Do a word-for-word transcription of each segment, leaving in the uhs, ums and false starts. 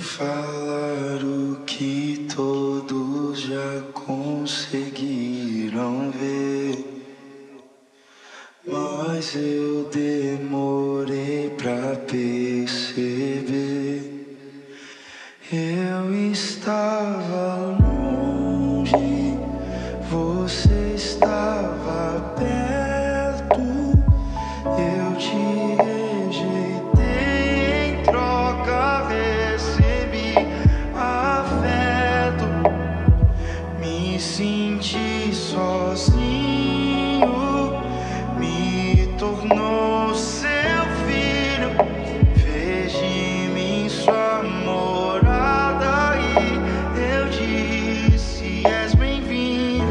falar o que todos já conseguiram ver, mas eu demorei pra perceber. Eu estava longe, você estava perto. Eu te rejeitei, em troca recebi afeto. Me senti sozinho, me tornou seu filho. Fez de mim sua morada e eu disse: és bem-vindo.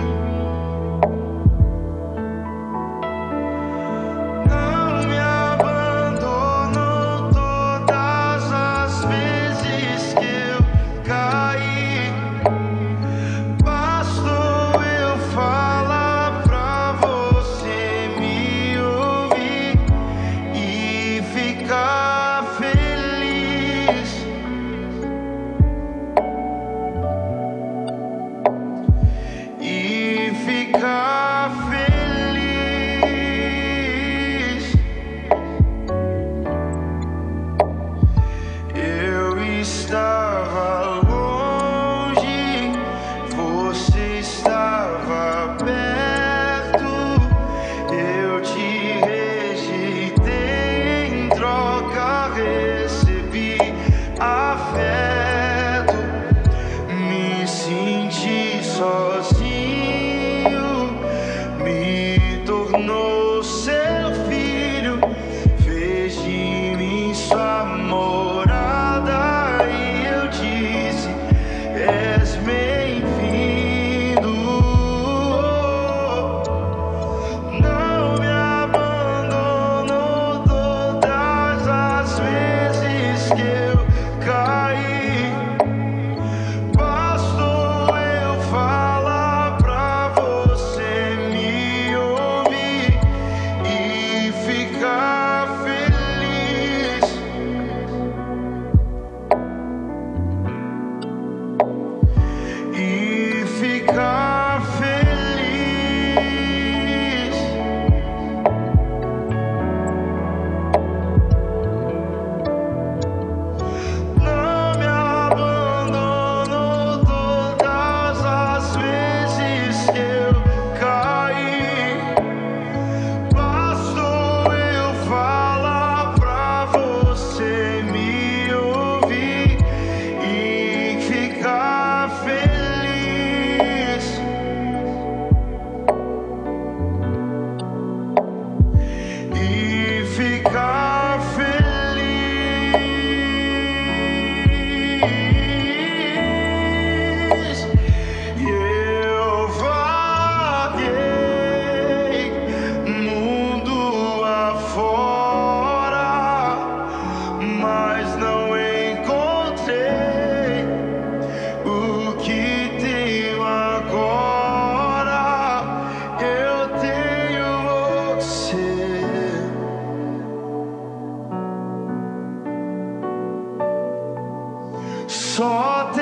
Não me abandonou todas as vezes que eu caí. Bastou eu falar pra você me ouvir e ficar feliz. E ficar feliz. Eu estava longe, você estava perto. Eu te rejeitei, em troca recebi afeto. Me senti sozinho, me tornou seu filho. Fez de mim sua morada e eu disse: és bem-vindo. Não me abandonou todas as vezes que eu caí. Bastou eu falar pra você me ouvir e ficar feliz. E ficar feliz. Não me abandonou todas as vezes que eu caí. Bastou eu falar pra você me ouvir e ficar feliz. E ficar feliz. E eu vaguei mundo afora, mas não encontrei o que tenho agora. Eu tenho você. Só